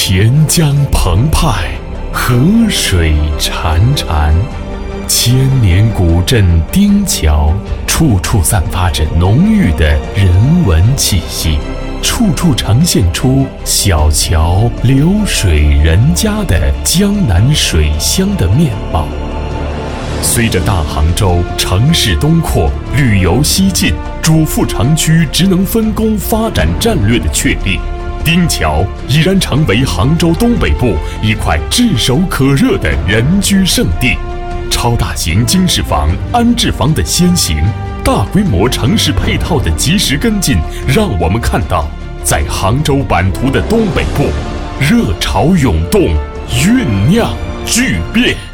钱江澎湃，河水潺潺，千年古镇丁桥，处处散发着浓郁的人文气息，处处呈现出小桥流水人家的江南水乡的面貌。随着大杭州城市东扩、旅游西进、主副城区职能分工发展战略的确立，丁桥已然成为杭州东北部一块炙手可热的人居圣地。超大型经适房、安置房的先行，大规模城市配套的及时跟进，让我们看到，在杭州版图的东北部，热潮涌动，酝酿巨变。